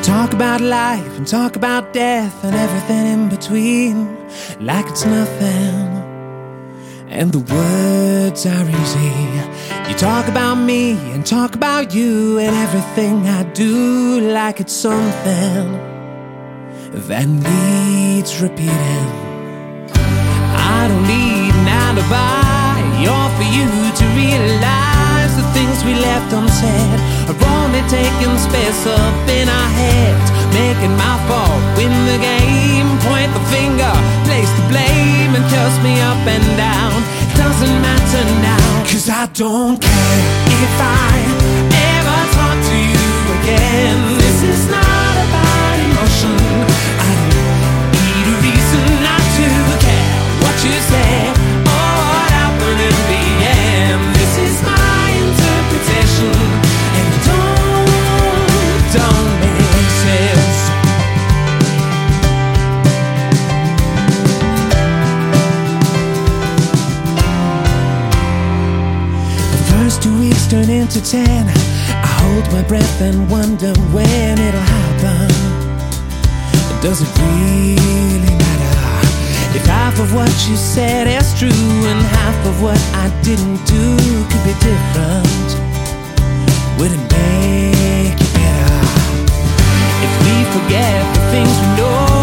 Talk about life and talk about death and everything in between, like it's nothing, and the words are easy. You talk about me and talk about you and everything I do, like it's something that needs repeating. I don't need an alibi or for you to realize the things we left unsaid are only taking space up in our heads, making my fault win the game. Point the finger, place the blame, and curse me up and down. It doesn't matter now, 'cause I don't care if I ever talk to you again. This is not about emotion. I don't need a reason not to care what you say or what happened in the end. This is my interpretation, and it don't make sense. The first 2 weeks turn into 10. I hold my breath and wonder when it'll happen. Does it really matter if half of what you said is true and half of what I didn't do could be different? Would it make it better if we forget the things we know